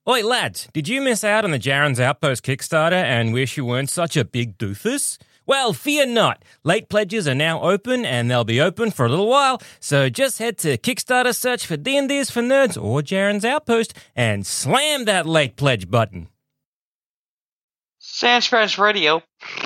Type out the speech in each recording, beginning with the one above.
Oi, lads, did you miss out on the Jaren's Outpost Kickstarter and wish you weren't such a big doofus? Well, fear not. Late pledges are now open, and they'll be open for a little while, so just head to Kickstarter, search for D&D's for Nerds or Jaren's Outpost, and slam that late pledge button. Sanspan's Radio.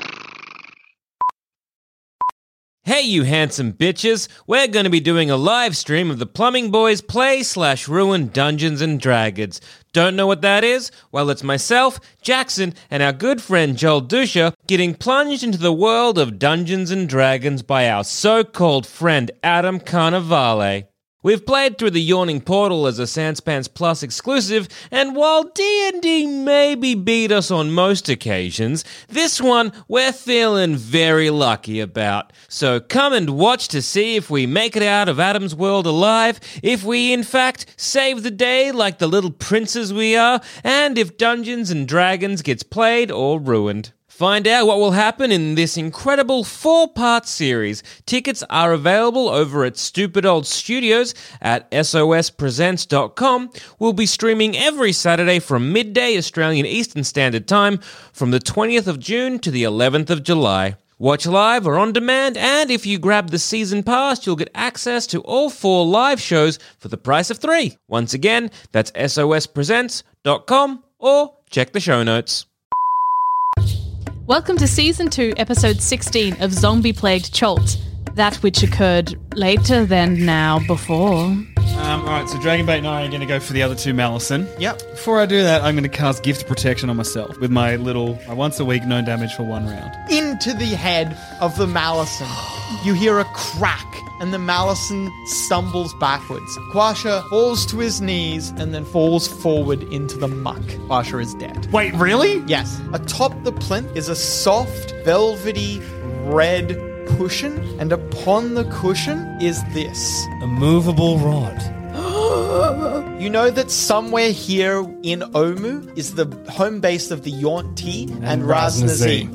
Hey, you handsome bitches. We're going to be doing a live stream of the Plumbing Boys Play/Ruin Dungeons & Dragons. Don't know what that is? Well, it's myself, Jackson, and our good friend Joel Dusha getting plunged into the world of Dungeons & Dragons by our so-called friend Adam Carnivale. We've played through the Yawning Portal as a Sanspans Plus exclusive, and while D&D maybe beat us on most occasions, this one we're feeling very lucky about. So come and watch to see if we make it out of Adam's world alive, if we in fact save the day like the little princes we are, and if Dungeons & Dragons gets played or ruined. Find out what will happen in this incredible 4-part series. Tickets are available over at Stupid Old Studios at sospresents.com. We'll be streaming every Saturday from midday Australian Eastern Standard Time from the 20th of June to the 11th of July. Watch live or on demand, and if you grab the season pass, you'll get access to all 4 live shows for the price of 3. Once again, that's sospresents.com or check the show notes. Welcome to Season 2, Episode 16 of Zombie Plagued Cholt, that which occurred later than now before. Alright, so Dragonbait and I are going to go for the other 2 Malison. Yep. Before I do that, I'm going to cast Gift Protection on myself with my once a week, no damage for 1 round. Into the head of the Malison. You hear a crack, and the Malison stumbles backwards. Quasha falls to his knees and then falls forward into the muck. Quasha is dead. Wait, really? Yes. Atop the plinth is a soft, velvety, red cushion, and upon the cushion is this. A movable rod. You know that somewhere here in Omu is the home base of the Yuan-Ti and Raznazi,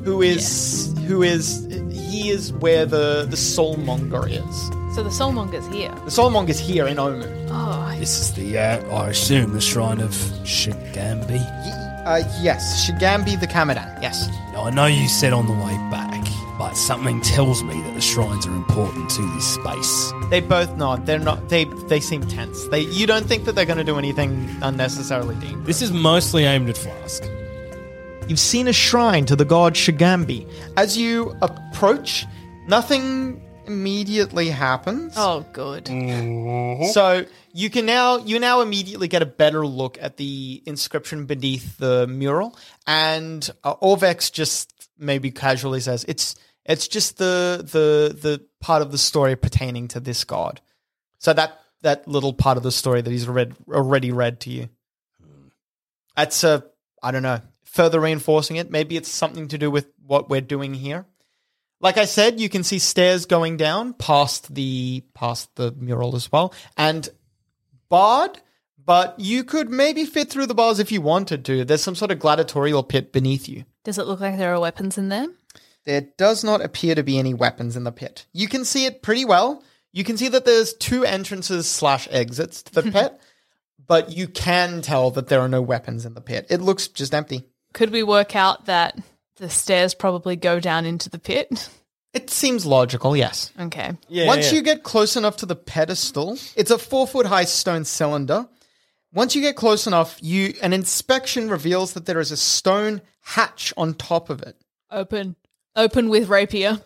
he is where the Soulmonger is. So the Soulmonger's here. The Soulmonger's here in Omu. Oh, This is the, I assume, the shrine of Shigambi. Yes, Shigambi the Kamadan, yes. Now, I know you said on the way back, but something tells me that the shrines are important to this space. They both nod. They're not. They seem tense. You don't think that they're going to do anything unnecessarily dangerous. This is mostly aimed at Flask. You've seen a shrine to the god Shigambi. As you approach, nothing immediately happens. oh good. So you now immediately get a better look at the inscription beneath the mural, and Orvex just maybe casually says it's just the part of the story pertaining to this god. So that little part of the story that he's already read to you. That's I don't know, further reinforcing it. Maybe it's something to do with what we're doing here. Like I said, you can see stairs going down past the mural as well, and barred, but you could maybe fit through the bars if you wanted to. There's some sort of gladiatorial pit beneath you. Does it look like there are weapons in there? There does not appear to be any weapons in the pit. You can see it pretty well. You can see that there's 2 entrances / exits to the pit, but you can tell that there are no weapons in the pit. It looks just empty. Could we work out that the stairs probably go down into the pit? It seems logical, yes. Okay. Once you get close enough to the pedestal, it's a 4-foot-high stone cylinder. Once you get close enough, an inspection reveals that there is a stone hatch on top of it. Open with rapier.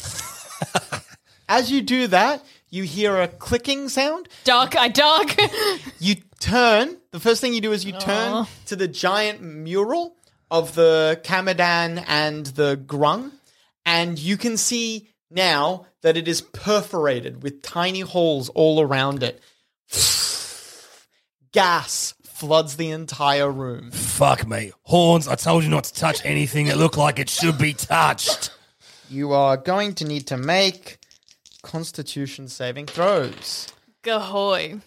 As you do that, you hear a clicking sound. Dark. You turn. The first thing you do is you turn to the giant mural of the Kamadan and the Grung, and you can see now that it is perforated with tiny holes all around it. Gas floods the entire room. Fuck me. Horns, I told you not to touch anything that looked like it should be touched. You are going to need to make Constitution saving throws. Gahoy.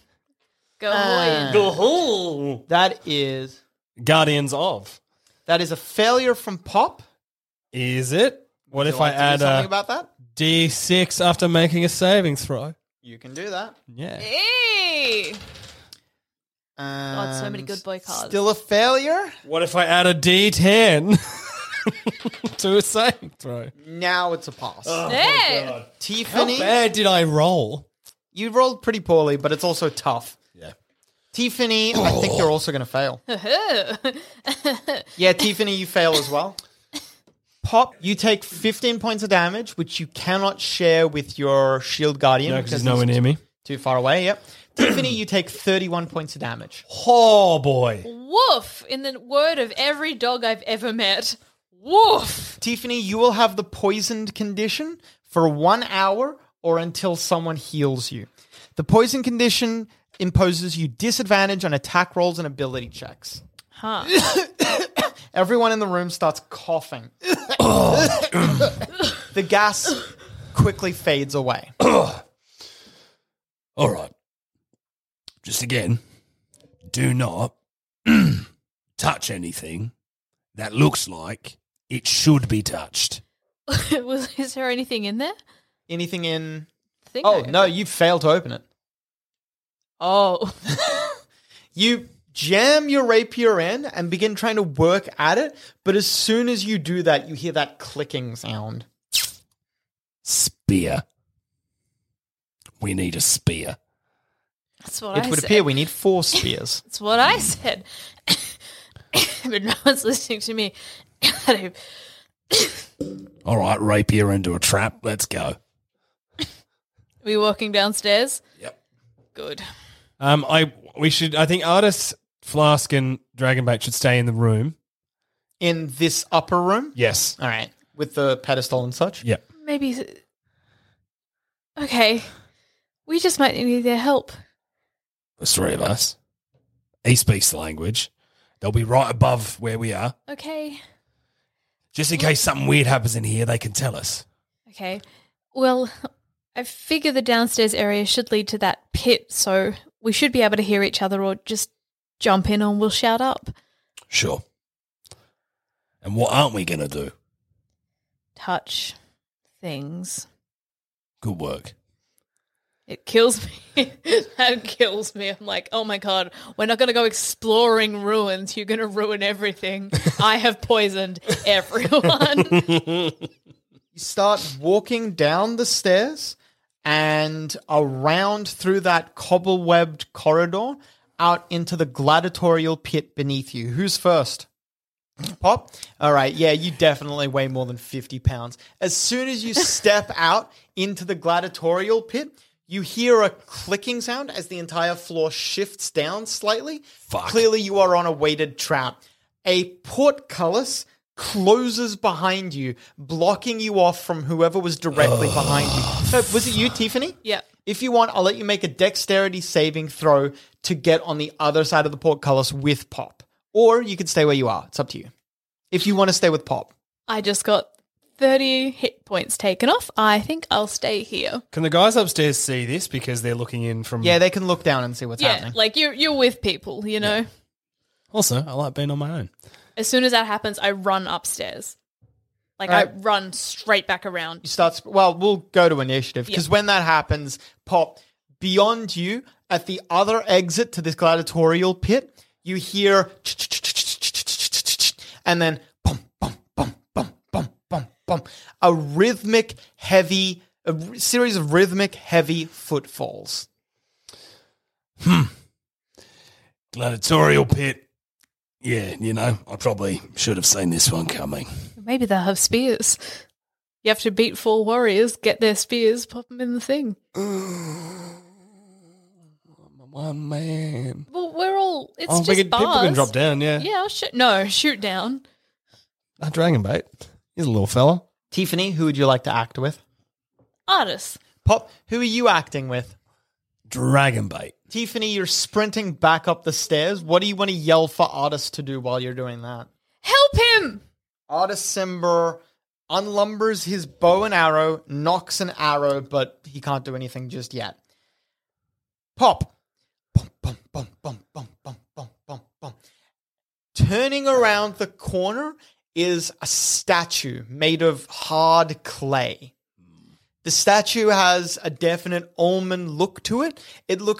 That is Guardians of. a failure from Pop. Is it? What if I Would you like to do add something a about that? D6 after making a saving throw? You can do that. Yeah. Hey! God, so many good boy cards. Still a failure. What if I add a D10 to a saving throw? Now it's a pass. There. How Tiffany, bad did I roll? you rolled pretty poorly, but it's also tough. Yeah. Tiffany, I think you're also going to fail. Yeah, Tiffany, you fail as well. Pop, you take 15 points of damage, which you cannot share with your shield guardian. No, because he's nowhere near me. Too far away, yep. Tiffany, you take 31 points of damage. Oh, boy. Woof. In the word of every dog I've ever met. Woof. Tiffany, you will have the poisoned condition for 1 hour or until someone heals you. The poison condition imposes you disadvantage on attack rolls and ability checks. Huh. Everyone in the room starts coughing. The gas quickly fades away. All right. Just again, do not touch anything that looks like it should be touched. Is there anything in there? Anything in... Think Oh, no, you failed to open it. Oh. You jam your rapier in and begin trying to work at it, but as soon as you do that, you hear that clicking sound. Spear. We need a spear. That's what It I would said. appear we need 4 spears. That's what I said. But no one's listening to me. All right, rapier into a trap. Let's go. Are we walking downstairs? Yep. Good. I think Artis, Flask, and Dragonbait should stay in the room. In this upper room? Yes. All right. With the pedestal and such? Yep. Maybe. Okay. We just might need their help. There's 3 of us. He speaks the language. They'll be right above where we are. Okay. Just in case something weird happens in here, they can tell us. Okay. Well, I figure the downstairs area should lead to that pit, so we should be able to hear each other or just jump in and we'll shout up. Sure. And what aren't we going to do? Touch things. Good work. It kills me. That kills me. I'm like, oh my God, we're not going to go exploring ruins. You're going to ruin everything. I have poisoned everyone. You start walking down the stairs and around through that cobble-webbed corridor out into the gladiatorial pit beneath you. Who's first? Pop? All right, yeah, you definitely weigh more than 50 pounds. As soon as you step out into the gladiatorial pit, you hear a clicking sound as the entire floor shifts down slightly. Fuck. Clearly you are on a weighted trap. A portcullis closes behind you, blocking you off from whoever was directly behind you. So, was it you, Tiffany? Yeah. If you want, I'll let you make a dexterity saving throw to get on the other side of the portcullis with Pop. Or you can stay where you are. It's up to you. If you want to stay with Pop. I just got 30 hit points taken off. I think I'll stay here. Can the guys upstairs see this because they're looking in from... Yeah, they can look down and see what's Yeah, happening. like you're with people, you know? Also, I like being on my own. As soon as that happens, I run upstairs. Like, Right. I run straight back around. You start. Well, we'll go to initiative because Yeah. when that happens, Pop, beyond you at the other exit to this gladiatorial pit, you hear and then bum bum bum bum bum bum bum, a series of rhythmic heavy footfalls. Gladiatorial pit. Yeah, you know, I probably should have seen this one coming. Maybe they'll have spears. You have to beat 4 warriors, get their spears, pop them in the thing. One man. Well, we're all... It's Oh, just bars. people can drop down, yeah. Yeah, I'll shoot down. A Dragonbait. He's a little fella. Tiffany, who would you like to act with? Artis. Pop, who are you acting with? Dragonbait. Tiffany, you're sprinting back up the stairs. What do you want to yell for Artis to do while you're doing that? Help him! Artis Cimber unlumbers his bow and arrow, knocks an arrow, but he can't do anything just yet. Pop. Bum, bum, bum, bum, bum, bum, bum, bum, bum. Turning around the corner is a statue made of hard clay. The statue has a definite almond look to it. It looks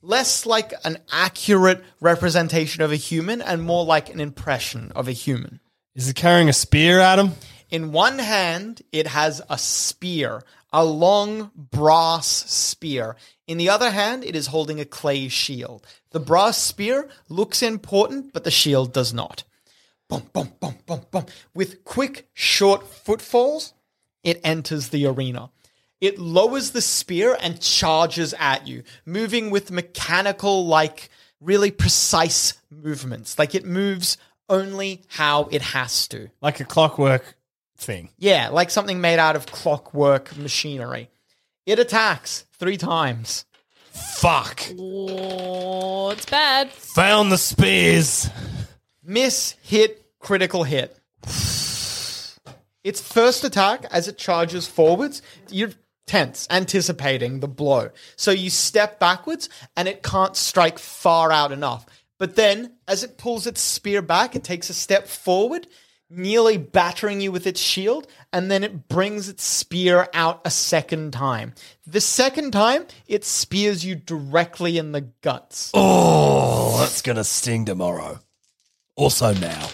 less like an accurate representation of a human and more like an impression of a human. Is it carrying a spear, Adam? In one hand, it has a spear, a long brass spear. In the other hand, it is holding a clay shield. The brass spear looks important, but the shield does not. Bum, bum, bum, bum, bum. With quick, short footfalls, it enters the arena. It lowers the spear and charges at you, moving with mechanical, like really precise movements. Like it moves only how it has to. Like a clockwork thing. Yeah, like something made out of clockwork machinery. It attacks 3 times. Fuck. Oh, it's bad. Found the spears. Miss, hit, critical hit. Its first attack, as it charges forwards, you're tense, anticipating the blow. So you step backwards, and it can't strike far out enough. But then, as it pulls its spear back, it takes a step forward, nearly battering you with its shield, and then it brings its spear out a second time. The second time, it spears you directly in the guts. Oh, that's going to sting tomorrow. Also now.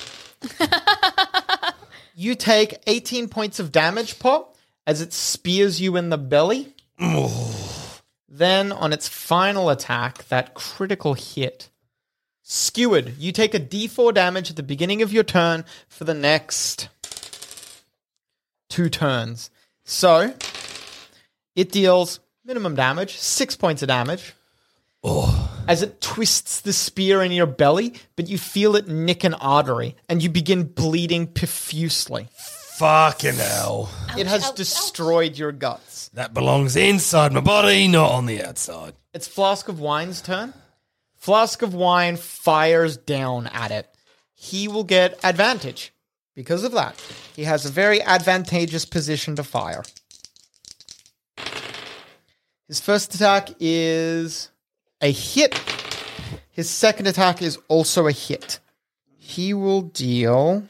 You take 18 points of damage, Pop, as it spears you in the belly. Then, on its final attack, that critical hit. Skewered, you take a d4 damage at the beginning of your turn for the next 2 turns. So, it deals minimum damage, 6 points of damage. As it twists the spear in your belly, but you feel it nick an artery, and you begin bleeding profusely. Fucking hell. It has destroyed your guts. That belongs inside my body, not on the outside. It's Flask of Wine's turn. Flask of Wine fires down at it. He will get advantage because of that. He has a very advantageous position to fire. His first attack is a hit. His second attack is also a hit. He will deal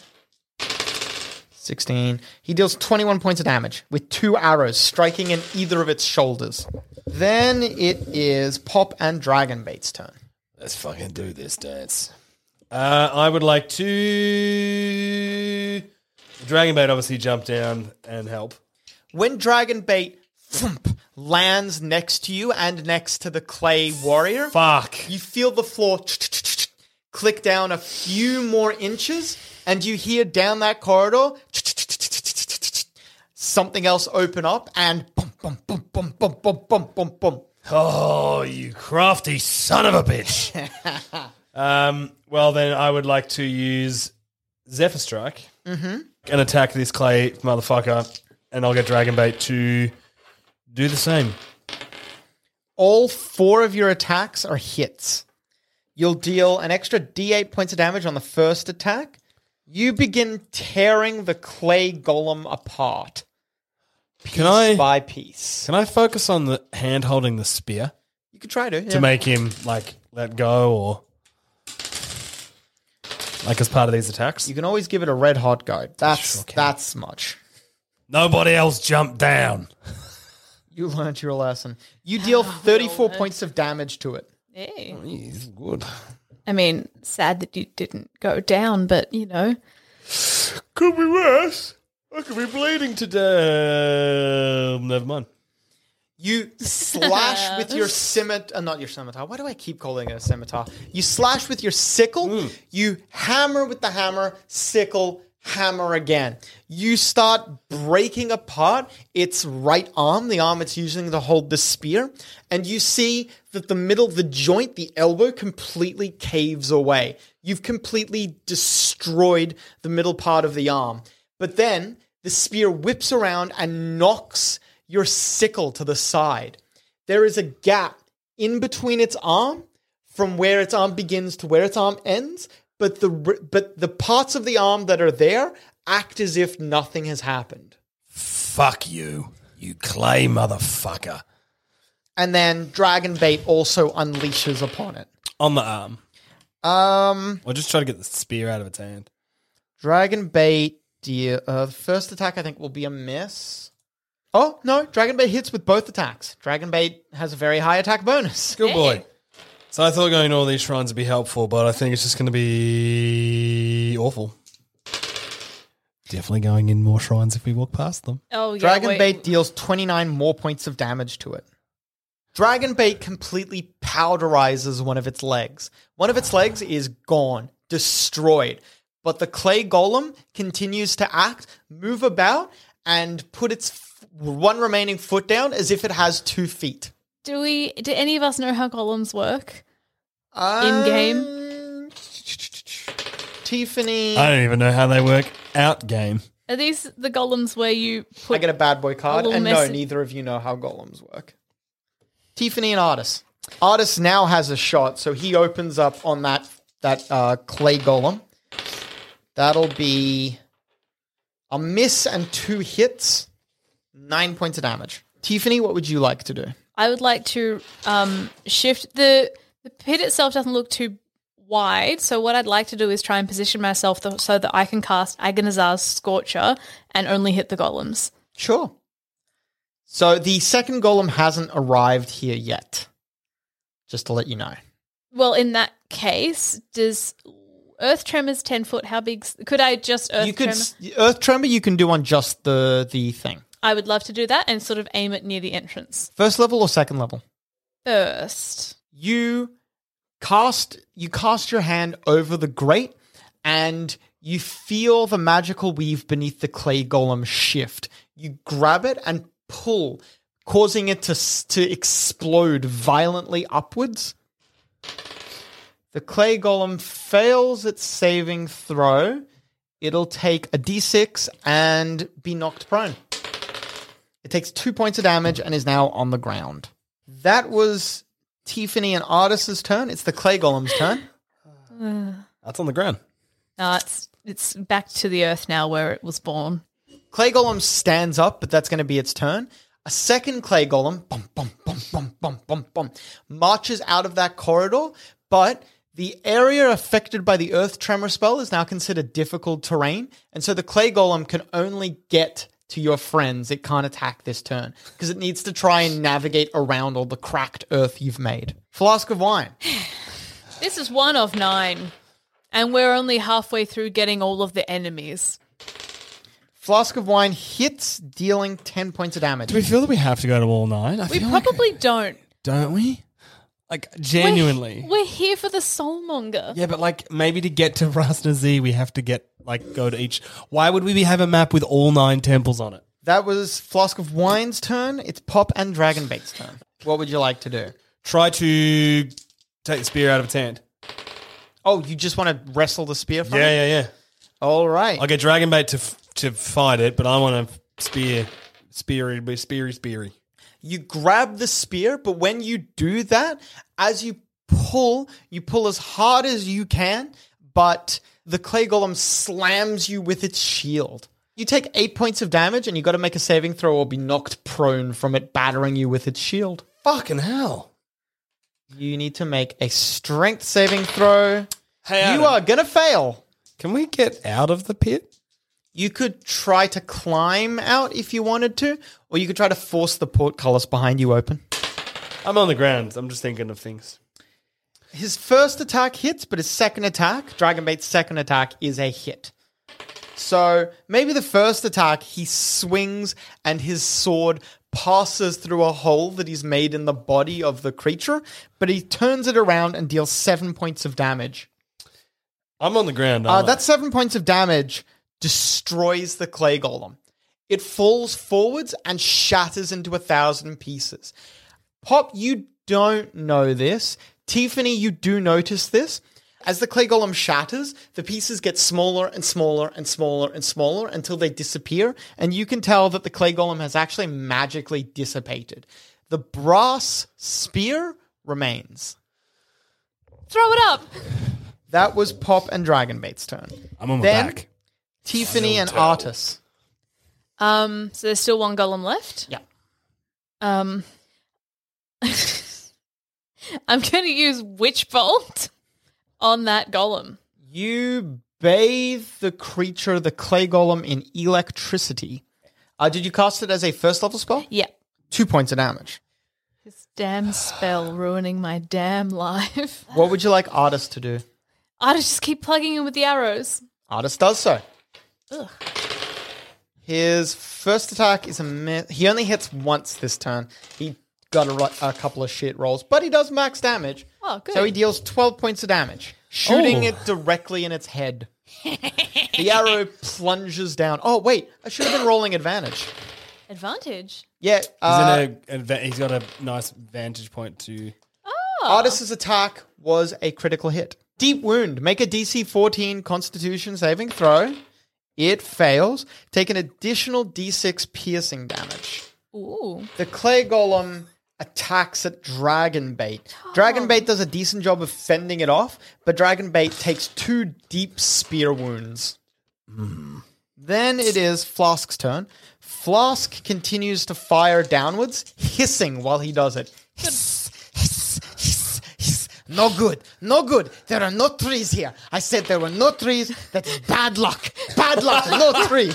16. He deals 21 points of damage with 2 arrows striking in either of its shoulders. Then it is Pop and Dragonbait's turn. Let's fucking do this dance. I would like to... Dragonbait obviously jump down and help. When Dragonbait thump, lands next to you and next to the clay warrior, Fuck. you feel the floor click down a few more inches, and you hear down that corridor something else open up, and bum, bum, bum, bum, bum, bum, bum, bum, bum. Oh, you crafty son of a bitch. Well, then I would like to use Zephyr Strike and attack this clay motherfucker, and I'll get Dragonbait to do the same. All 4 of your attacks are hits. You'll deal an extra d8 points of damage on the first attack. You begin tearing the clay golem apart. Piece by piece. Can I focus on the hand holding the spear You could try to. Yeah. to make him like let go or like as part of these attacks? You can always give it a red hot go. That's Sure can. that's much. Nobody else jump down. You learnt your lesson. You deal 34 points of damage to it. Hey. He's good. I mean, sad that you didn't go down, but you know. Could be worse. I could be bleeding to death. Never mind. You slash with your scimitar, not your scimitar. Why do I keep calling it a scimitar? You slash with your sickle. You hammer with the hammer, sickle, hammer again. You start breaking apart its right arm, the arm it's using to hold the spear, and you see that the middle, the joint, the elbow completely caves away. You've completely destroyed the middle part of the arm. But then the spear whips around and knocks your sickle to the side. There is a gap in between its arm from where its arm begins to where its arm ends, but the parts of the arm that are there act as if nothing has happened. Fuck you, you clay motherfucker. And then Dragonbait also unleashes upon it. On the arm. Or just try to get the spear out of its hand. Dragonbait, the first attack I think will be a miss. Oh, no, Dragonbait hits with both attacks. Dragonbait has a very high attack bonus. Good boy. So I thought going to all these shrines would be helpful, but I think it's just going to be awful. Definitely going in more shrines if we walk past them. Oh, yeah. Dragonbait deals 29 more points of damage to it. Dragonbait completely powderizes one of its legs. One of its legs is gone, destroyed. But the clay golem continues to act, move about, and put its one remaining foot down as if it has 2 feet. Do any of us know how golems work? In-game? Tiffany. I don't even know how they work out game. Are these the golems where you put... I get a bad boy card, little and no, message- neither of you know how golems work. Tiffany and Artis. Artis now has a shot, so he opens up on that clay golem. That'll be a miss and 2 hits, 9 points of damage. Tiffany, what would you like to do? I would like to shift... The pit itself doesn't look too wide, so what I'd like to do is try and position myself so that I can cast Agonizar's Scorcher and only hit the golems. Sure. So the second golem hasn't arrived here yet, just to let you know. Well, in that case, does Earth Tremor's 10 foot, how big... Could I just Tremor? Earth Tremor you can do on just the thing. I would love to do that and sort of aim it near the entrance. First level or second level? First. You cast your hand over the grate and you feel the magical weave beneath the clay golem shift. You grab it and pull, causing it to explode violently upwards. The clay golem fails its saving throw. It'll take a d6 and be knocked prone. It takes 2 points of damage and is now on the ground. That was Tiffany and Artis's turn. It's the clay golem's turn. That's on the ground. It's back to the earth now where it was born. Clay golem stands up, but that's going to be its turn. A second clay golem marches out of that corridor, but the area affected by the earth tremor spell is now considered difficult terrain, and so the clay golem can only get to your friends. It can't attack this turn because it needs to try and navigate around all the cracked earth you've made. Flask of wine. This is 1 of 9, and we're only halfway through getting all of the enemies. Flask of wine hits, dealing 10 points of damage. Do we feel that we have to go to all 9? We probably don't. Don't we? Like, genuinely. We're here for the soulmonger. Yeah, but like maybe to get to Rasnazi, we have to go to each. Why would we have a map with all 9 temples on it? That was Flask of Wine's turn. It's Pop and Dragonbait's turn. What would you like to do? Try to take the spear out of its hand. Oh, you just want to wrestle the spear from it? Yeah. All right. I'll get Dragonbait to fight it, but I want to speary. You grab the spear, but when you do that, as you pull as hard as you can, but the clay golem slams you with its shield. You take 8 points of damage, and you got to make a saving throw or be knocked prone from it battering you with its shield. Fucking hell. You need to make a strength saving throw. Hey, Adam, you are going to fail. Can we get out of the pit? You could try to climb out if you wanted to, or you could try to force the portcullis behind you open. I'm on the ground. I'm just thinking of things. His first attack hits, but his second attack, Dragonbait's second attack, is a hit. So maybe the first attack, he swings and his sword passes through a hole that he's made in the body of the creature, but he turns it around and deals 7 points of damage. I'm on the ground. aren't I? That 7 points of damage destroys the clay golem. It falls forwards and shatters into 1,000 pieces. Pop, you don't know this. Tiffany, you do notice this. As the clay golem shatters, the pieces get smaller and smaller and smaller and smaller until they disappear, and you can tell that the clay golem has actually magically dissipated. The brass spear remains. Throw it up. That was Pop and Dragonbait's turn. I'm on my Then- back. Tiffany and Artis. So there's still 1 golem left. Yeah. I'm going to use Witch Bolt on that golem. You bathe the creature, the clay golem, in electricity. Did you cast it as a first level spell? Yeah. 2 points of damage. damn spell ruining my damn life. What would you like Artis to do? I just keep plugging in with the arrows. Artis does so. Ugh. His first attack is a miss. He only hits once this turn. He got a couple of shit rolls, but he does max damage. Oh, good. So he deals 12 points of damage, shooting it directly in its head. The arrow plunges down. Oh, wait. I should have been rolling advantage. Advantage. Yeah. He's got a nice vantage point to. Artis's attack was a critical hit. Deep wound. Make a DC 14 Constitution saving throw. It fails. Take an additional D6 piercing damage. Ooh. The clay golem attacks at Dragonbait. Dragonbait does a decent job of fending it off, but Dragonbait takes 2 deep spear wounds. Then it is Flask's turn. Flask continues to fire downwards, hissing while he does it. Hiss, hiss, hiss, hiss. No good, no good. There are no trees here. I said there were no trees. That's bad luck. Bad luck, no trees.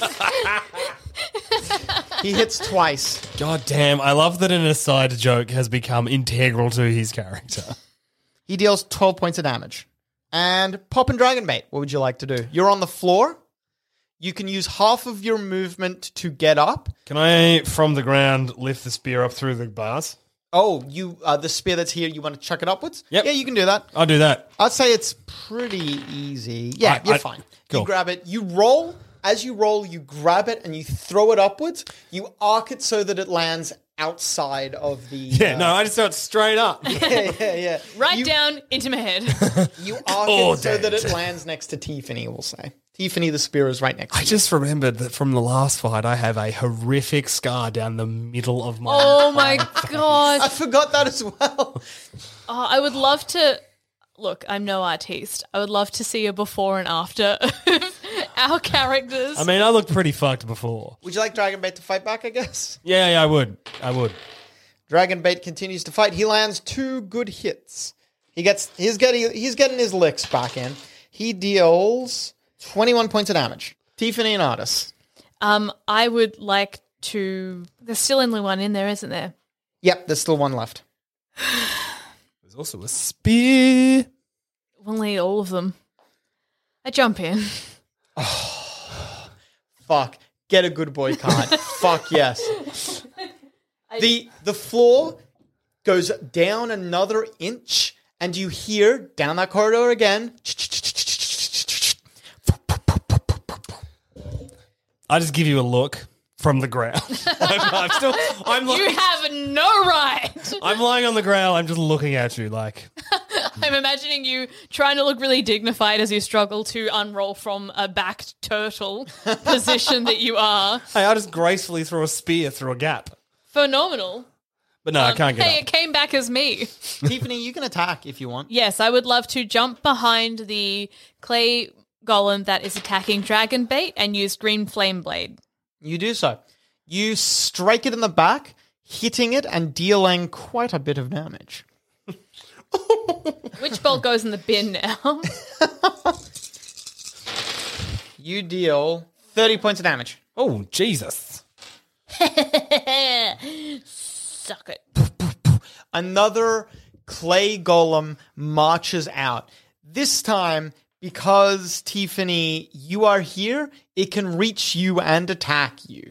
He hits twice. God damn, I love that an aside joke has become integral to his character. He deals 12 points of damage. And Pop and Dragonbait, what would you like to do? You're on the floor. You can use half of your movement to get up. Can I, from the ground, lift the spear up through the bars? Oh, you the spear that's here, you want to chuck it upwards? Yep. Yeah, you can do that. I'll do that. I'd say it's pretty easy. Yeah, you're fine. Cool. You grab it. You roll. As you roll, you grab it and you throw it upwards. You arc it so that it lands outside of the... Yeah, no, I just throw it straight up. yeah. Right down into my head. You arc it so that it lands next to Tiffany, we'll say. Tiffany, the spear is right next to I you. just remembered that from the last fight, I have a horrific scar down the middle of my... Oh my I god. forgot that as well. Oh, I would love to... Look, I'm no artiste. I would love to see a before and after of our characters. I mean, I looked pretty fucked before. Would you like Dragonbait to fight back, I guess? Yeah, I would. Dragonbait continues to fight. He lands 2 good hits. He's getting his licks back in. He deals 21 points of damage. Tiffany and Artis. I would like to... There's still only one in there, isn't there? Yep, there's still one left. There's also a spear. We'll need all of them. I jump in. Fuck. Get a good boy card. Fuck yes. The floor goes down another inch, and you hear down that corridor again. I just give you a look from the ground. You have no right. I'm lying on the ground. I'm just looking at you like... I'm imagining you trying to look really dignified as you struggle to unroll from a backed turtle position that you are. Hey, I just gracefully throw a spear through a gap. Phenomenal. But no, I can't get Hey, up. it came back as me. Tiffany, you can attack if you want. Yes, I would love to jump behind the clay golem that is attacking Dragonbait and use Green Flame Blade. You do so. You strike it in the back, hitting it and dealing quite a bit of damage. Which bolt goes in the bin now? You deal 30 points of damage. Oh, Jesus. Suck it. Another clay golem marches out. This time, because, Tiffany, you are here, it can reach you and attack you.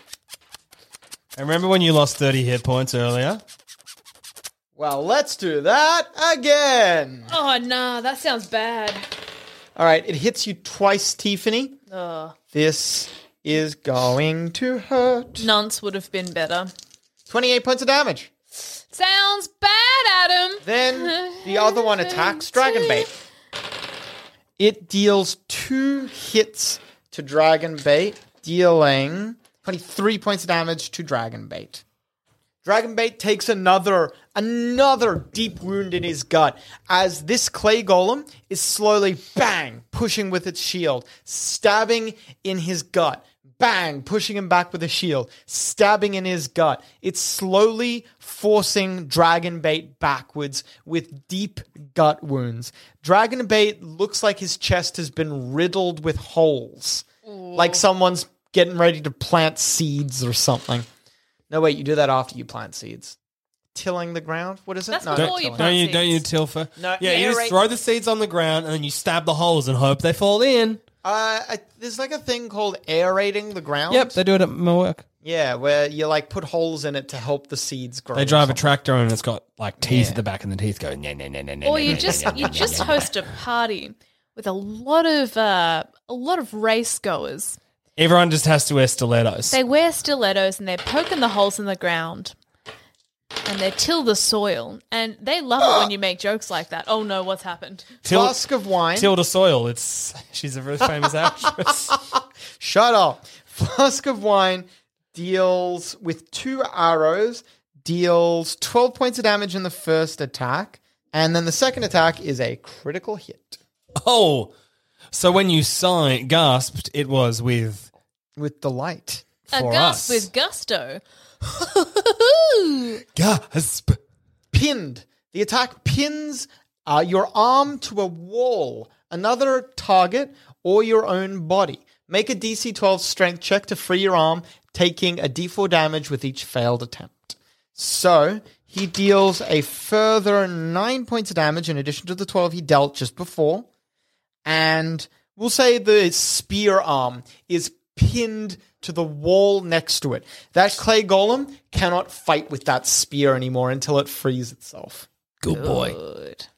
I remember when you lost 30 hit points earlier? Well, let's do that again. Oh, nah, that sounds bad. All right, it hits you twice, Tiffany. This is going to hurt. Nonce would have been better. 28 points of damage. Sounds bad, Adam. Then the other one attacks Dragonbait. It deals 2 hits to Dragonbait, dealing 23 points of damage to Dragonbait. Dragonbait takes another deep wound in his gut as this clay golem is slowly, bang, pushing with its shield, stabbing in his gut. Bang, pushing him back with a shield, stabbing in his gut. It's slowly forcing Dragonbait backwards with deep gut wounds. Dragonbait looks like his chest has been riddled with holes. Like someone's getting ready to plant seeds or something. No, wait, you do that after you plant seeds. tilling the ground. What is it? That's No, before not you tilling. plant Don't you seeds. till for? No, Yeah, you just aerate- throw the seeds on the ground and then you stab the holes and hope they fall in. There's like a thing called aerating the ground. Yep, they do it at my work. Yeah, where you like put holes in it to help the seeds grow. They drive a tractor and it's got like teeth at the back, and the teeth go. Nah, nah, nah, nah, nah, Or nah, you nah, just nah, nah, you nah, just nah, host a party with a lot of race goers. nah. Everyone just has to wear stilettos. They wear stilettos and they're poking the holes in the ground. And they till the soil. And they love it when you make jokes like that. Oh no, what's happened? Flask of wine. Tilda Soil. She's a very famous actress. Shut up. Flask of wine deals with 2 arrows, deals 12 points of damage in the first attack, and then the second attack is a critical hit Oh, so when you gasped, it was with delight. A for gust us. with gusto. Gasp. Pinned. The attack pins your arm to a wall, another target, or your own body. Make a DC 12 strength check to free your arm, taking a d4 damage with each failed attempt. So, he deals a further 9 points of damage in addition to the 12 he dealt just before. And we'll say the spear arm is pinned to the wall next to it. That clay golem cannot fight with that spear anymore until it frees itself. Good boy. Good.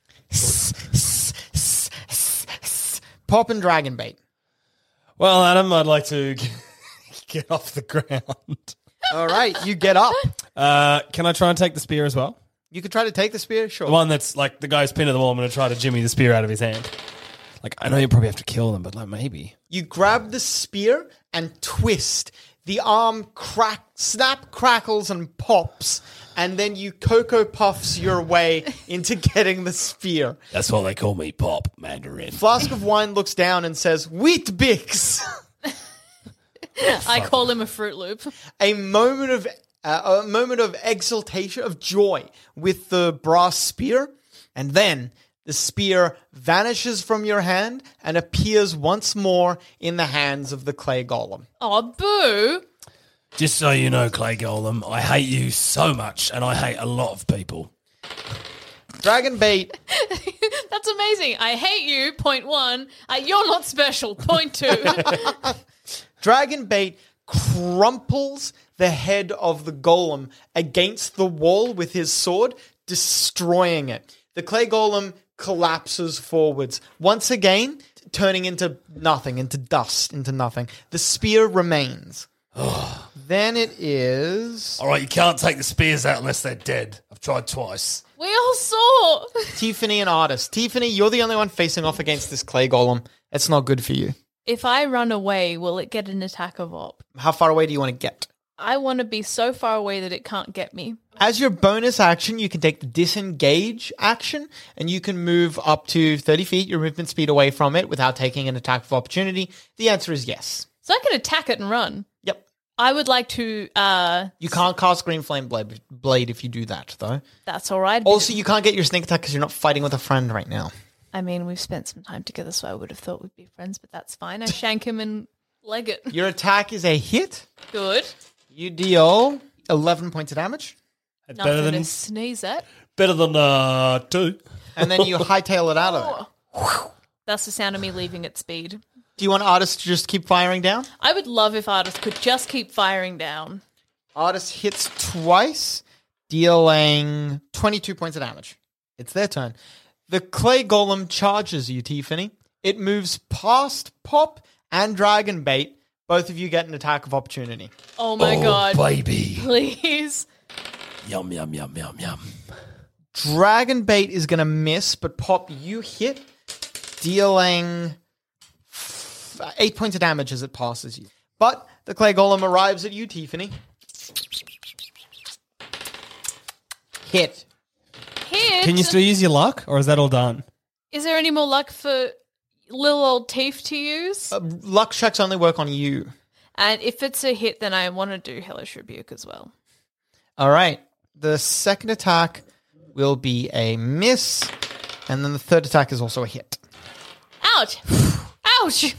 Pop and dragon bait. Well, Adam, I'd like to get off the ground. All right, you get up. Can I try and take the spear as well? You could try to take the spear, sure. The one that's like the guy's pinned to the wall. I'm going to try to jimmy the spear out of his hand. Like, I know you probably have to kill them, but like maybe. You grab the spear and twist. The arm snap, crackles, and pops, and then you Cocoa Puffs your way into getting the spear. That's why they call me Pop Mandarin. Flask of wine looks down and says, "Wheat Bix." I call him a Fruit Loop. A moment of exultation, of joy with the brass spear, and then the spear vanishes from your hand and appears once more in the hands of the clay golem. Oh, boo. Just so you know, Clay Golem, I hate you so much, and I hate a lot of people. Dragon bait. That's amazing. I hate you, point 1. You're not special, point 2. Dragon bait crumples the head of the golem against the wall with his sword, destroying it. The clay golem collapses forwards, once again turning into nothing, into dust, into nothing. The spear remains. Then it is All right, you can't take the spears out unless they're dead. I've tried twice. We all saw. Tiffany and Artis. Tiffany, you're the only one facing off against this clay golem. It's not good for you. If I run away, will it get an attack of op? How far away do you want to get? I want to be so far away that it can't get me. As your bonus action, you can take the disengage action, and you can move up to 30 feet, your movement speed away from it without taking an attack of opportunity. The answer is yes. So I can attack it and run. Yep. I would like to, You can't cast Green Flame Blade if you do that, though. that's all right. Also, you can't get your sneak attack because you're not fighting with a friend right now. I mean, we've spent some time together, so I would have thought we'd be friends, but that's fine. I shank him and leg it. Your attack is a hit. Good. You deal 11 points of damage, Nothing to sneeze at. Better than 2. and then you hightail it out of it. That's the sound of me leaving at speed. Do you want Artis to just keep firing down? I would love if artists could just keep firing down. Artis hits twice, dealing 22 points of damage. It's their turn. The clay golem charges you, Tiffany. It moves past Pop and Dragon Bait. Both of you get an attack of opportunity. Oh my god. baby. Please. Yum, yum, yum, yum, yum. Dragon Bait is going to miss, but Pop, you hit, dealing 8 points of damage as it passes you. But the clay golem arrives at you, Tiffany. Hit. Hit. Can you still use your luck, or is that all done? Is there any more luck for little old teeth to use? Luck checks only work on you. And if it's a hit, then I want to do Hellish Rebuke as well. All right. The second attack will be a miss, and then the third attack is also a hit. Ouch! Ouch!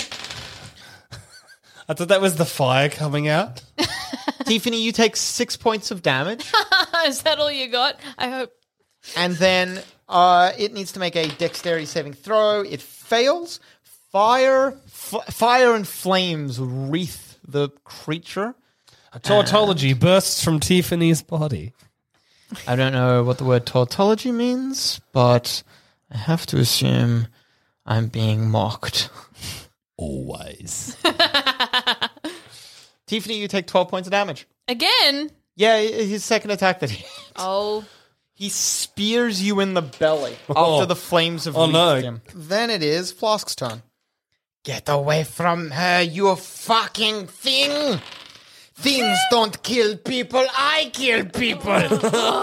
I thought that was the fire coming out. Tiffany, you take 6 points of damage. Is that all you got? I hope. And then it needs to make a dexterity saving throw. It fails. Fire and flames wreath the creature. A tautology bursts from Tiffany's body. I don't know what the word tautology means, but I have to assume I'm being mocked. Always. Tiffany, you take 12 points of damage. Again? Yeah, his second attack that he spears you in the belly after the flames have reached him. Then it is Flask's turn. Get away from her, you fucking thing! Things don't kill people, I kill people! I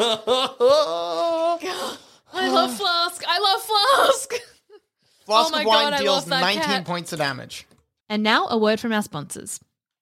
love Flask. I love Flask. Flask Oh my of Wine God, I deals love that 19 cat. points of damage. And now a word from our sponsors.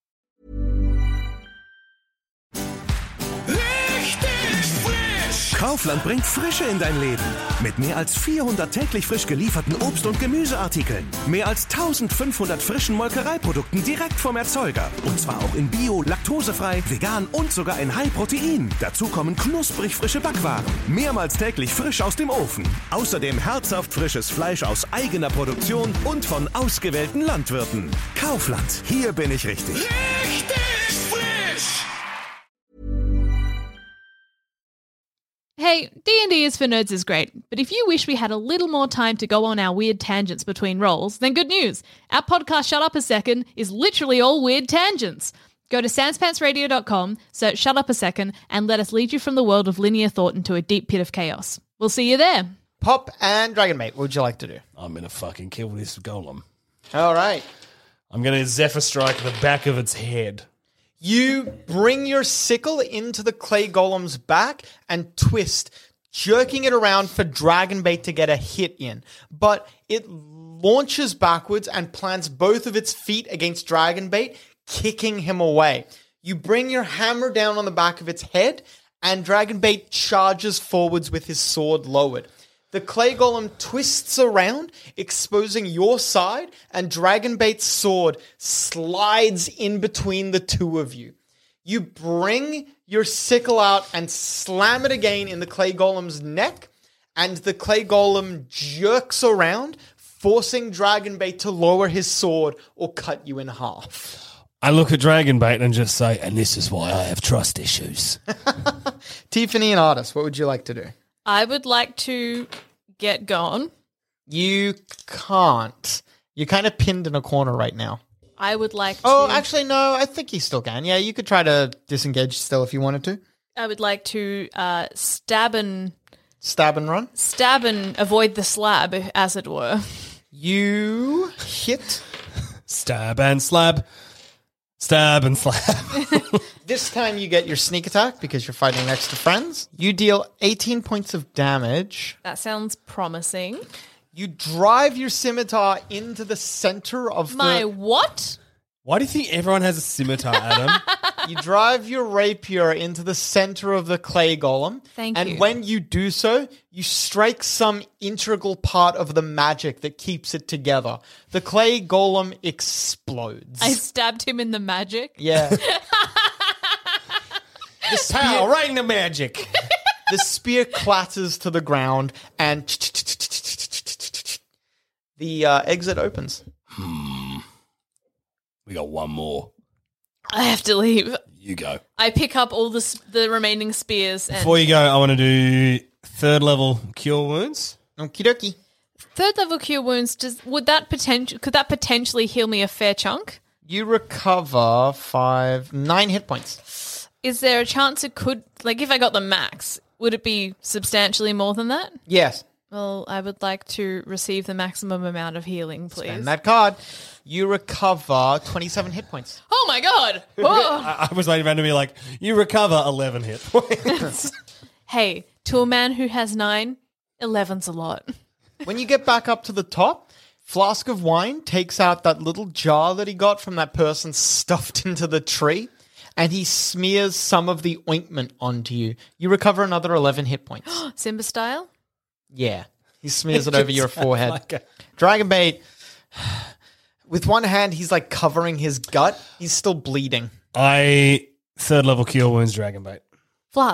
Kaufland bringt Frische in dein Leben. Mit mehr als 400 täglich frisch gelieferten Obst- und Gemüseartikeln. Mehr als 1500 frischen Molkereiprodukten direkt vom Erzeuger. Und zwar auch in Bio, laktosefrei, vegan und sogar in High-Protein. Dazu kommen knusprig frische Backwaren. Mehrmals täglich frisch aus dem Ofen. Außerdem herzhaft frisches Fleisch aus eigener Produktion und von ausgewählten Landwirten. Kaufland. Hier bin ich richtig. Hey, D&D is for Nerds is great, but if you wish we had a little more time to go on our weird tangents between roles, then good news. Our podcast Shut Up a Second is literally all weird tangents. Go to sanspantsradio.com, search Shut Up a Second, and let us lead you from the world of linear thought into a deep pit of chaos. We'll see you there. Pop and Dragonmate, what would you like to do? I'm going to fucking kill this golem. All right. I'm going to Zephyr Strike the back of its head. You bring your sickle into the clay golem's back and twist, jerking it around for Dragonbait to get a hit in. But it launches backwards and plants both of its feet against Dragonbait, kicking him away. You bring your hammer down on the back of its head, and Dragonbait charges forwards with his sword lowered. The clay golem twists around, exposing your side, and Dragonbait's sword slides in between the two of you. You bring your sickle out and slam it again in the clay golem's neck, and the clay golem jerks around, forcing Dragonbait to lower his sword or cut you in half. I look at Dragonbait and just say, and this is why I have trust issues. Tiffany and Artis, what would you like to do? I would like to get going. You can't. You're kind of pinned in a corner right now. I would like to... Oh, actually, no, I think you still can. Yeah, you could try to disengage still if you wanted to. I would like to stab and avoid the slab, as it were. You hit. Stab and slab. Stab and slab. This time you get your sneak attack because you're fighting next to friends. You deal 18 points of damage. That sounds promising. You drive your scimitar into the center of My what? Why do you think everyone has a scimitar, Adam? You drive your rapier into the center of the clay golem. Thank you. And when you do so, you strike some integral part of the magic that keeps it together. The clay golem explodes. I stabbed him in the magic. Yeah. Pow, right in the magic. The spear clatters to the ground and the exit opens. We got one more. I have to leave. You go. I pick up all the remaining spears. And Before you go, I want to do 3rd level cure wounds. Okie dokie. 3rd level cure wounds. Could that potentially heal me a fair chunk? You recover 9 hit points. Is there a chance it could, like, if I got the max, would it be substantially more than that? Yes. Well, I would like to receive the maximum amount of healing, please. Spend that card. You recover 27 hit points. Oh my god! Whoa. I was waiting for him to be like, you recover 11 hit points. Hey, to a man who has 9, 11's a lot. When you get back up to the top, Flask of Wine takes out that little jar that he got from that person stuffed into the tree, and he smears some of the ointment onto you. You recover another 11 hit points. Simba style? Yeah. He smears it over your forehead. Dragonbait, with one hand, he's like covering his gut. He's still bleeding. 3rd level cure wounds Dragonbait. Flask,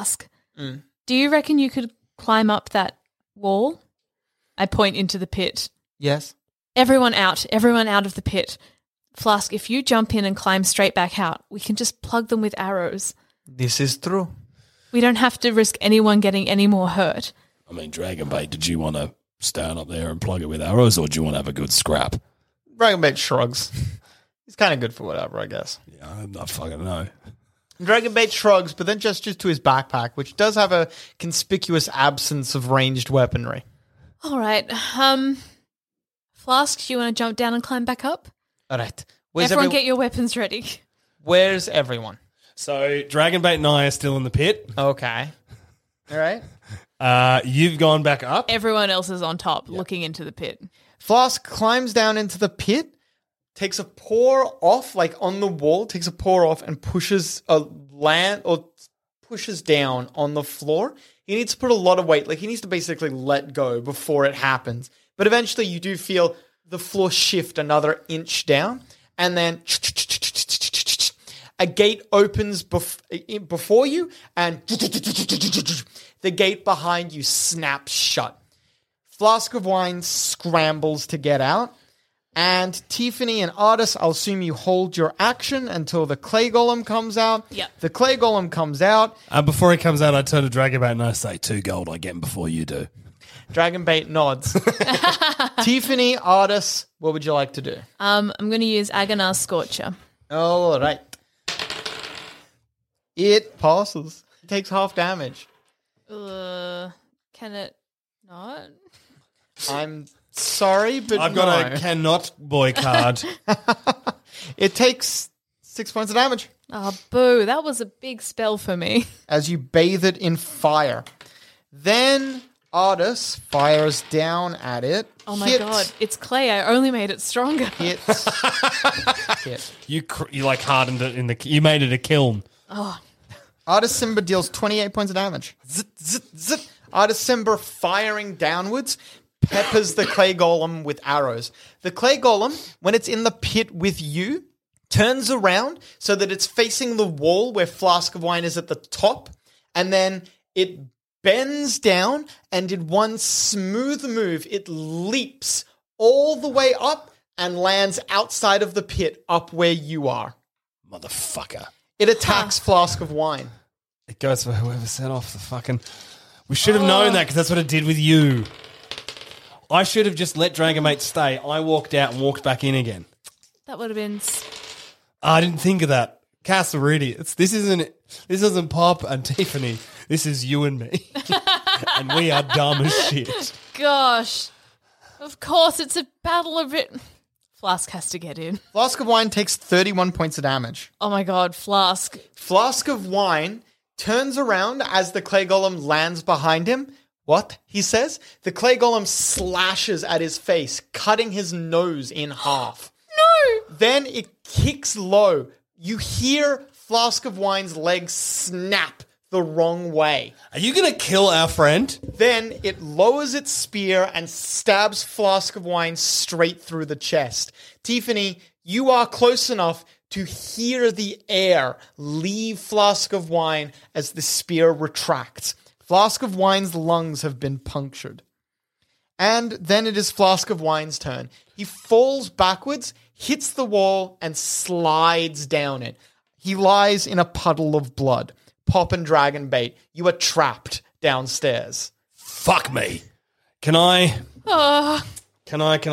Do you reckon you could climb up that wall? I point into the pit. Yes. Everyone out of the pit. Flask, if you jump in and climb straight back out, we can just plug them with arrows. This is true. We don't have to risk anyone getting any more hurt. I mean, Dragonbait, did you want to stand up there and plug it with arrows, or do you want to have a good scrap? Dragonbait shrugs. He's kind of good for whatever, I guess. Yeah, I fucking know. Dragonbait shrugs, but then gestures to his backpack, which does have a conspicuous absence of ranged weaponry. All right. Flask, do you want to jump down and climb back up? All right. Everyone get your weapons ready. Where's everyone? So Dragonbait and I are still in the pit. Okay. All right. You've gone back up. Everyone else is on top looking into the pit. Flask climbs down into the pit, takes a paw off, like on the wall, takes a paw off and pushes down on the floor. He needs to put a lot of weight. Like he needs to basically let go before it happens. But eventually you do feel the floor shift another inch down, and then a gate opens before you, and the gate behind you snaps shut. Flask of Wine scrambles to get out, and Tiffany and Artis, I'll assume you hold your action until the clay golem comes out. Yep. The clay golem comes out. Before he comes out, I turn to Dragonbait and I Say 2 gold, I get him before you do. Dragonbait nods. Tiffany, Artis, what would you like to do? I'm going to use Agonar's Scorcher. All right. It passes. It takes half damage. Can it not? I'm sorry, but I've got a cannot boy card. It takes 6 points of damage Oh, boo. That was a big spell for me. as you bathe it in fire. Then Artis fires down at it. Oh my hits, god. It's clay. I only made it stronger. Hits. Hit. You like hardened it you made it a kiln. Artis Simba deals 28 points of damage. Zit, zit, zit. Artis Simba firing downwards peppers the clay golem with arrows. The clay golem, when it's in the pit with you, turns around so that it's facing the wall where Flask of Wine is at the top, and then it bends down, and in one smooth move, it leaps all the way up and lands outside of the pit, up where you are. Motherfucker. It attacks Flask of Wine. It goes for whoever set off the fucking... We should have known that because that's what it did with you. I should have just let Dragonbait stay. I walked out and walked back in again. That would have been... I didn't think of that. Cass, we're idiots. This isn't Pop and Tiffany. This is you and me. And we are dumb as shit. Gosh. Of course, it's a battle of it. Flask has to get in. Flask of Wine takes 31 points of damage. Oh my god, Flask. Flask of Wine turns around as the clay golem lands behind him. What? He says. The clay golem slashes at his face, cutting his nose in half. No! Then it kicks low. You hear Flask of Wine's legs snap the wrong way. Are you going to kill our friend? Then it lowers its spear and stabs Flask of Wine straight through the chest. Tiffany, you are close enough to hear the air leave Flask of Wine as the spear retracts. Flask of Wine's lungs have been punctured. And then it is Flask of Wine's turn. He falls backwards, hits the wall, and slides down it. He lies in a puddle of blood. Pop and Dragonbait, you are trapped downstairs. Fuck me. Can I... Oh. Can I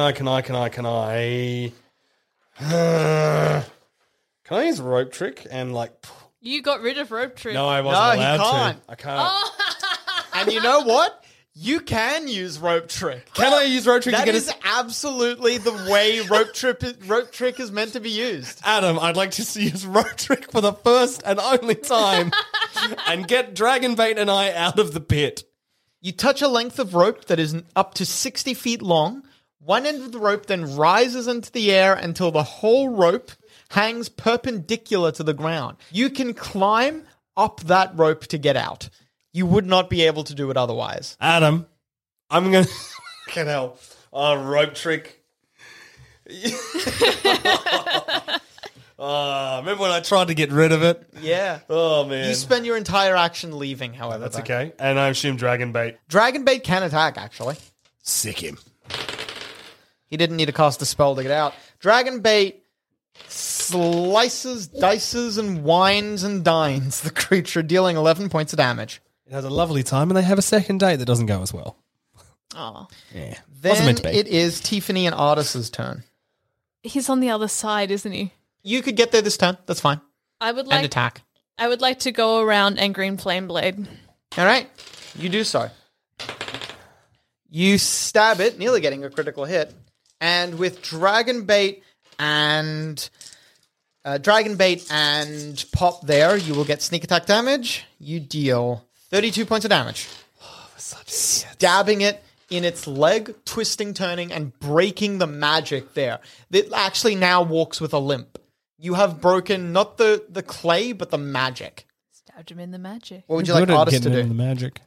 use rope trick and like... You got rid of rope trick. No, I wasn't No, he allowed can't. to. I can't. And you know what? You can use rope trick. Can I use rope trick to That get is us... absolutely the way rope trick is meant to be used. Adam, I'd like to use rope trick for the first and only time and get Dragonbait and I out of the pit. You touch a length of rope that is up to 60 feet long. One end of the rope then rises into the air until the whole rope hangs perpendicular to the ground. You can climb up that rope to get out. You would not be able to do it otherwise. Adam, I'm going to... Fucking hell. Oh, rope trick. Remember when I tried to get rid of it? Yeah. Oh, man. You spend your entire action leaving, however. That's though. okay. And I assume Dragon Bait. Dragon Bait can attack, actually. Sick him. He didn't need to cast a spell to get out. Dragon Bait slices, dices, and wines and dines the creature, dealing 11 points of damage. It has a lovely time, and they have a second date that doesn't go as well. Oh, Yeah. Then Wasn't meant to be. it is Tiffany and Artis's turn. he's on the other side, isn't he? You could get there this turn. That's fine. I would And like attack. I would like to go around and green flame blade. All right. You do so. You stab it, nearly getting a critical hit. And with Dragon Bait and Pop there, you will get sneak attack damage. You deal 32 points of damage. Stabbing it in its leg, twisting, turning, and breaking the magic there. It actually now walks with a limp. You have broken not the clay, but the magic. Stabbed him in the magic. What would you like Artist to do? The magic.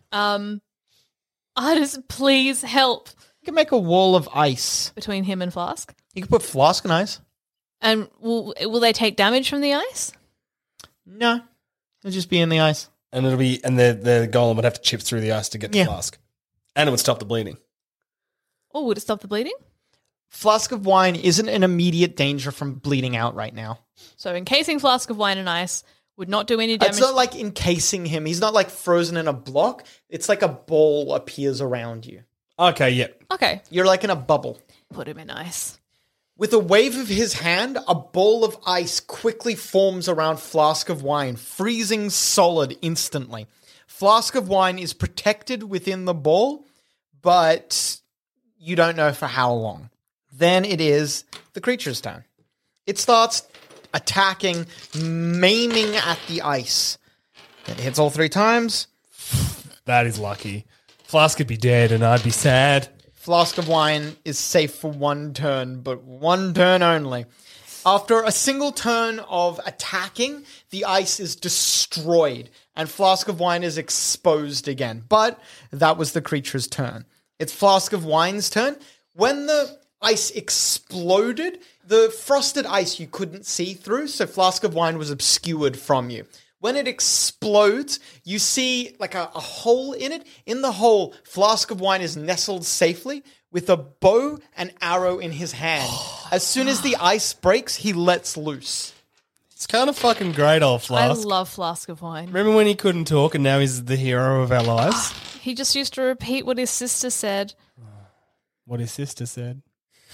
Artist, please help You can make a wall of ice. between him and Flask. You can put Flask in ice. And will they take damage from the ice? No. It'll just be in the ice. And it'll be, and the golem would have to chip through the ice to get to Yeah. Flask. And it would stop the bleeding. Oh, would it stop the bleeding? Flask of Wine isn't in immediate danger from bleeding out right now. So encasing Flask of wine and ice would not do any damage. It's not like encasing him. He's not like frozen in a block. It's like a ball appears around you. Okay, yep. Okay, You're like in a bubble. put him in ice. With a wave of his hand, a ball of ice quickly forms around Flask of Wine, freezing solid instantly. Flask of Wine is protected within the ball, but you don't know for how long. Then it is the creature's turn. It starts attacking, maiming at the ice. It hits all 3 times. That is lucky. Flask could be dead and I'd be sad. Flask of Wine is safe for 1 turn, but 1 turn only. After a single turn of attacking, the ice is destroyed, and Flask of Wine is exposed again. But that was the creature's turn. It's Flask of Wine's turn. When the ice exploded, the frosted ice you couldn't see through, so Flask of Wine was obscured from you. When it explodes, you see like a hole in it. In the hole, Flask of Wine is nestled safely with a bow and arrow in his hand. As soon as the ice breaks, he lets loose. It's kind of fucking great, old Flask. I love Flask of wine. Remember when he couldn't talk and now he's the hero of our lives? He just used to repeat what his sister said. What his sister said.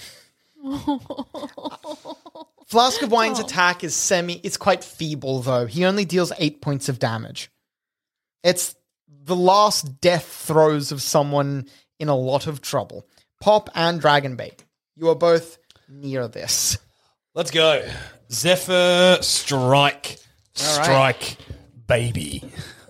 Flask of Wine's attack is it's quite feeble though. He only deals 8 points of damage. It's the last death throes of someone in a lot of trouble. Pop and Dragonbait, you are both near this. Let's go. Zephyr Strike. All right. Strike, baby.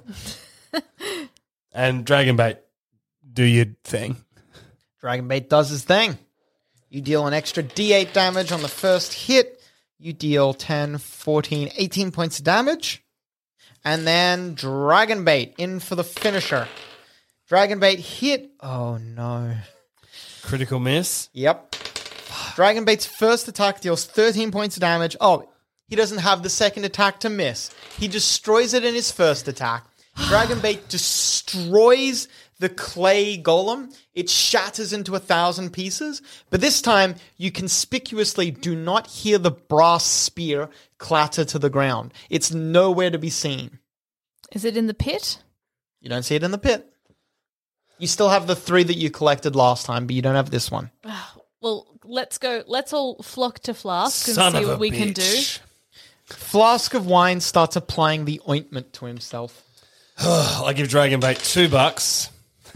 And Dragonbait, do your thing. Dragonbait does his thing. You deal an extra D8 damage on the first hit. You deal 10, 14, 18 points of damage. And then Dragonbait in for the finisher. Dragonbait hit. Oh, no. Critical miss. Yep. Dragonbait's first attack deals 13 points of damage. Oh, he doesn't have the second attack to miss. He destroys it in his first attack. Dragonbait destroys the clay golem. It shatters into 1,000 pieces. But this time, you conspicuously do not hear the brass spear clatter to the ground. It's nowhere to be seen. Is it in the pit? You don't see it in the pit. You still have the 3 that you collected last time, but you don't have this one. Well, let's go. Let's all flock to Flask and Son see of a what we can do. bitch. Flask of Wine starts applying the ointment to himself. I give Dragonbait $2.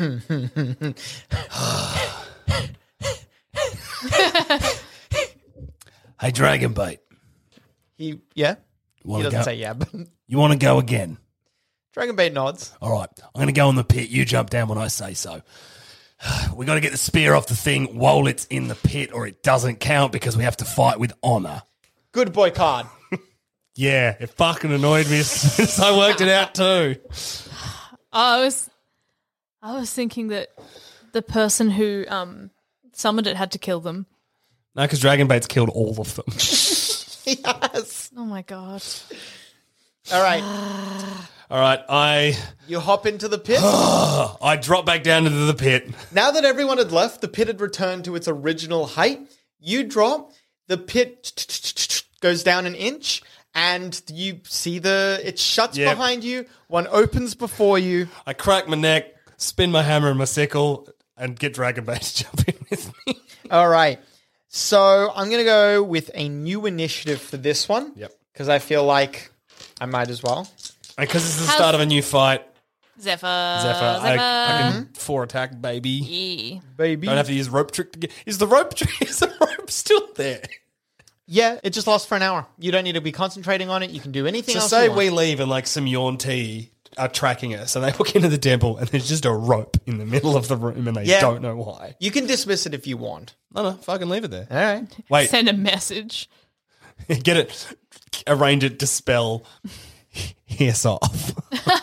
Hey, Dragonbait. He Wanna doesn't go? say yeah, but You want to go again? Dragonbait nods. All right. I'm going to go in the pit. You jump down when I say so. We got to get the spear off the thing while it's in the pit, or it doesn't count because we have to fight with honor. Good boy card. Yeah, it fucking annoyed me as soon as I worked it out too. I was thinking that the person who summoned it had to kill them. No, because Dragonbait's killed all of them. Yes. Oh my god. All right. All right, You hop into the pit. I drop back down into the pit. Now that everyone had left, the pit had returned to its original height. You drop, the pit goes down an inch, and you see it shuts Yep. behind you, one opens before you. I crack my neck, spin my hammer and my sickle, and get Dragonbait to jump in with me. All right. So I'm going to go with a new initiative for this one. Yep. Because I feel like I might as well. And because it's the start of a new fight, Zephyr. I can 4 attack, baby. Yeah. Baby. Don't have to use rope trick to get. Is the rope still there? Yeah, it just lasts for an hour. You don't need to be concentrating on it. You can do anything So else say you want. we leave and like some Yawn Tea are tracking us, and they walk into the temple, and there's just a rope in the middle of the room, and they Yeah. don't know why. You can dismiss it if you want. No, fucking leave it there. All right. Wait, Send a message. get it, arrange it to spell hiss off.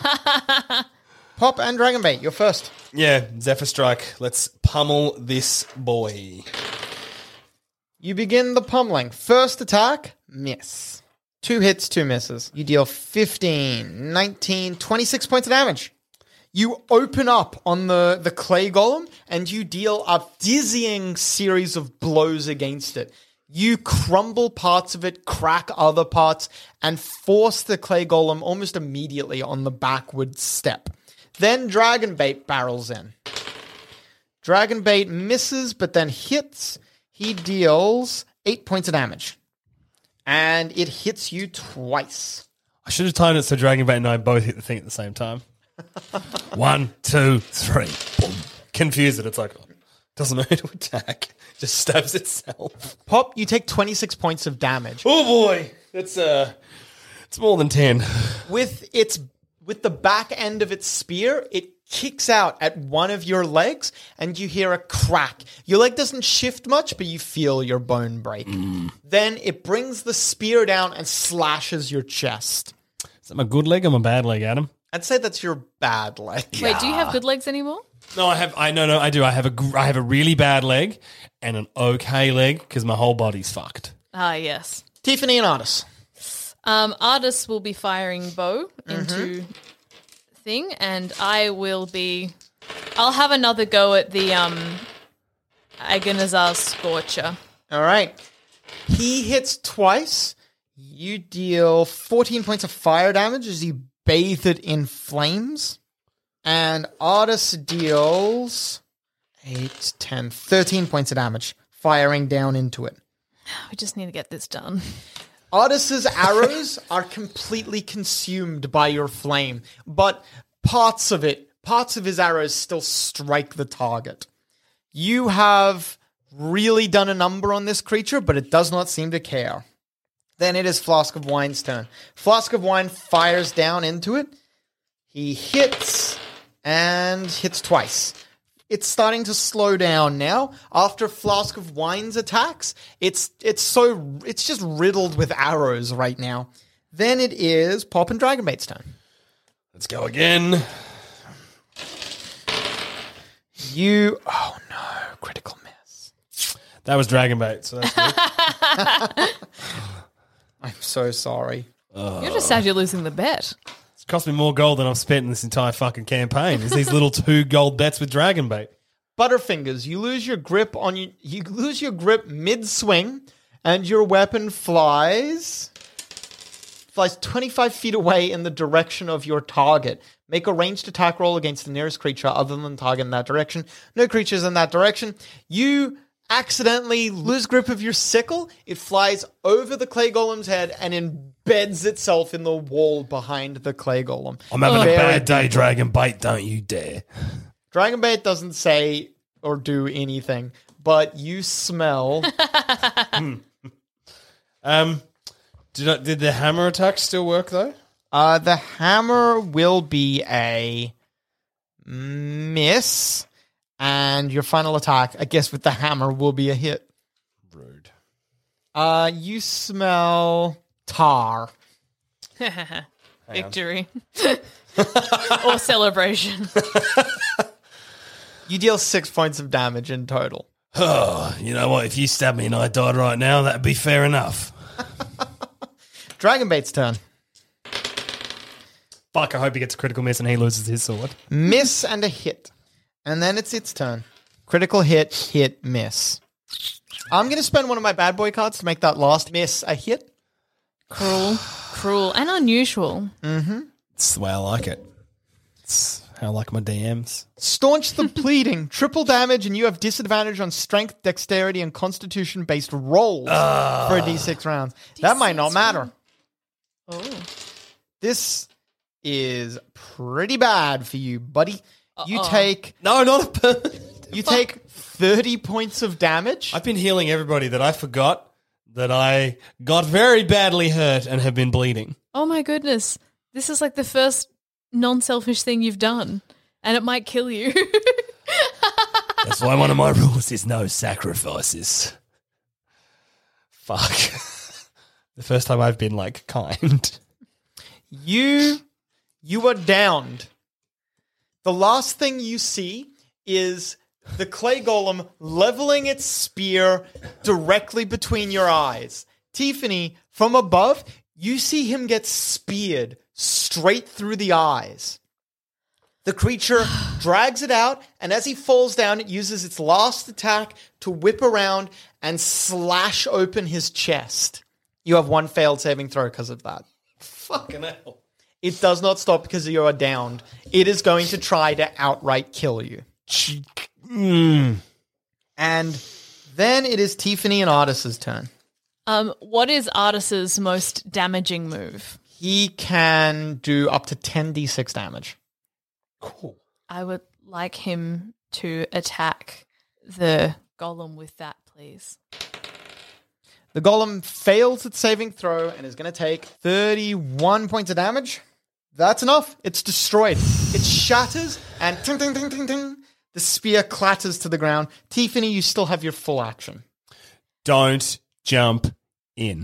Pop and Dragonbait, you're first. Yeah, Zephyr Strike. Let's pummel this boy. You begin the pummeling. First attack, miss. 2 hits, 2 misses. You deal 15, 19, 26 points of damage. You open up on the clay golem and you deal a dizzying series of blows against it. You crumble parts of it, crack other parts, and force the clay golem almost immediately on the backward step. Then Dragonbait barrels in. Dragonbait misses, but then hits. He deals 8 points of damage. And it hits you twice. I should have timed it so Dragonbait and I both hit the thing at the same time. 1, 2, 3. Boom. Confuse it. It's like, doesn't know how to attack. Just stabs itself. Pop, you take 26 points of damage. Oh boy. It's more than 10. With the back end of its spear, it kicks out at one of your legs and you hear a crack. Your leg doesn't shift much, but you feel your bone break. Then it brings the spear down and slashes your chest. Is that my good leg or my bad leg, Adam? I'd say that's your bad leg. Wait, do you have good legs anymore? No, I do. I have a really bad leg and an okay leg because my whole body's fucked. Ah, yes. Tiffany and Artis. Artis will be firing bow into thing, and I'll have another go at the Agonizar Scorcher. All right. He hits twice. You deal 14 points of fire damage as you bathe it in flames. And Artis deals 8, 10, 13 points of damage, firing down into it. We just need to get this done. Artis's arrows are completely consumed by your flame, but parts of his arrows still strike the target. You have really done a number on this creature, but it does not seem to care. Then it is Flask of Wine's turn. Flask of Wine fires down into it. He hits and hits twice. It's starting to slow down now. After Flask of Wine's attacks, it's just riddled with arrows right now. Then it is Pop and Dragonbait's turn. Let's go again. Oh no, critical miss. That was Dragonbait, so that's good. I'm so sorry. You're just sad you're losing the bet. It's cost me more gold than I've spent in this entire fucking campaign. Is these little 2 gold bets with Dragonbait. Butterfingers, you lose your grip mid-swing, and your weapon flies 25 feet away in the direction of your target. Make a ranged attack roll against the nearest creature other than the target in that direction. No creatures in that direction. You accidentally lose grip of your sickle. It flies over the clay golem's head and embeds itself in the wall behind the clay golem. I'm having a Very bad day, deeply. Dragonbait. Don't you dare. Dragonbait doesn't say or do anything, but you smell. Did the hammer attack still work though? The hammer will be a miss, and your final attack, I guess, with the hammer will be a hit. Rude. You smell tar. Victory. Or celebration. You deal 6 points of damage in total. Oh, you know what? If you stabbed me and I died right now, that'd be fair enough. Dragonbait's turn. Fuck, I hope he gets a critical miss and he loses his sword. Miss and a hit. And then it's its turn. Critical hit, hit, miss. I'm going to spend one of my bad boy cards to make that last miss a hit. Cruel, and unusual. It's the way I like it. It's how I like my DMs. Staunch the bleeding. Triple damage, and you have disadvantage on strength, dexterity, and constitution-based rolls for a D6 rounds. That might not matter. Oh. This is pretty bad for you, buddy. You take No, not a you take 30 points of damage. I've been healing everybody that I forgot that I got very badly hurt and have been bleeding. Oh my goodness. This is like the first non-selfish thing you've done, and it might kill you. That's why one of my rules is no sacrifices. Fuck. The first time I've been, like, kind. You are downed. The last thing you see is the clay golem leveling its spear directly between your eyes. Tiffany, from above, you see him get speared straight through the eyes. The creature drags it out, and as he falls down, it uses its last attack to whip around and slash open his chest. You have one failed saving throw because of that. Fucking hell. It does not stop because you are downed. It is going to try to outright kill you. And then it is Tiffany and Artis's turn. What is Artis's most damaging move? He can do up to 10d6 damage. Cool. I would like him to attack the golem with that, please. The golem fails its saving throw and is going to take 31 points of damage. That's enough. It's destroyed. It shatters and ting, ting, ting, ting, ting. The spear clatters to the ground. Tiffany, you still have your full action. Don't jump in.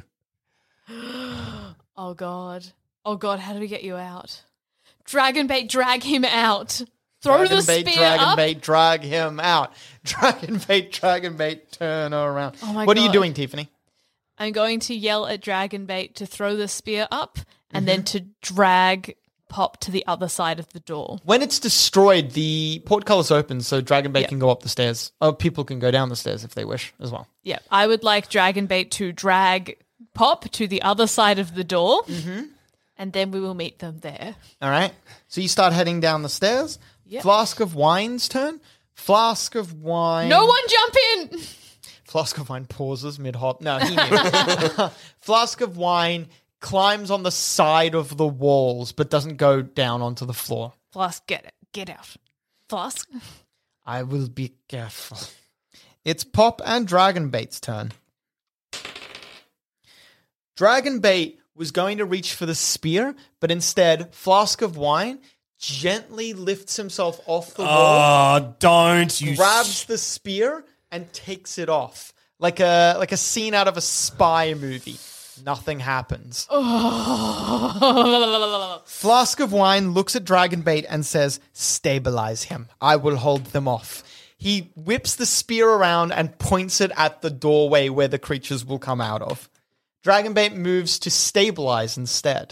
Oh, God. Oh, God, how do we get you out? Dragonbait, drag him out. Throw the spear up. Dragonbait, drag him out. Dragonbait, turn around. Oh, my What are you God. doing, Tiffany? I'm going to yell at Dragonbait to throw the spear up and then to drag Pop to the other side of the door. When it's destroyed, the portcullis opens so Dragonbait can go up the stairs. Oh, people can go down the stairs if they wish as well. Yeah, I would like Dragonbait to drag Pop to the other side of the door, and then we will meet them there. All right. So you start heading down the stairs. Yep. Flask of Wine's turn. Flask of Wine. No one jump in! Flask of Wine pauses mid-hop. No, he knew. Flask of Wine climbs on the side of the walls but doesn't go down onto the floor. Flask, get out. Flask? I will be careful. It's Pop and Dragonbait's turn. Dragonbait was going to reach for the spear, but instead, Flask of Wine gently lifts himself off the wall, Oh, don't you... grabs the spear, and takes it off. Like a scene out of a spy movie. Nothing happens. Flask of Wine looks at Dragonbait and says, "Stabilize him. I will hold them off." He whips the spear around and points it at the doorway where the creatures will come out of. Dragonbait moves to stabilize instead.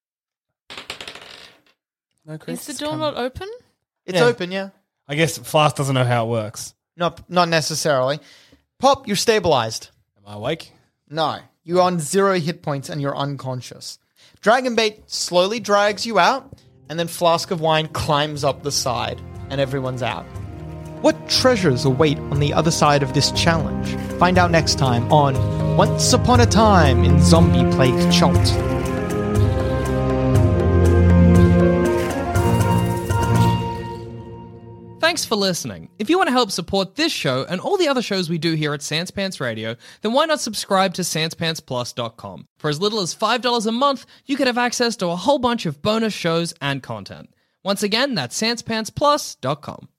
No Is the creatures door come. not open? It's Yeah. open, yeah. I guess Flask doesn't know how it works. Not necessarily. Pop, you're stabilized. Am I awake? No. You're on 0 hit points and you're unconscious. Dragonbait slowly drags you out, and then Flask of Wine climbs up the side, and everyone's out. What treasures await on the other side of this challenge? Find out next time on Once Upon a Time in Zombie Plague Chult. Thanks for listening. If you want to help support this show and all the other shows we do here at Sans Pants Radio, then why not subscribe to SansPantsPlus.com? For as little as $5 a month, you could have access to a whole bunch of bonus shows and content. Once again, that's SansPantsPlus.com.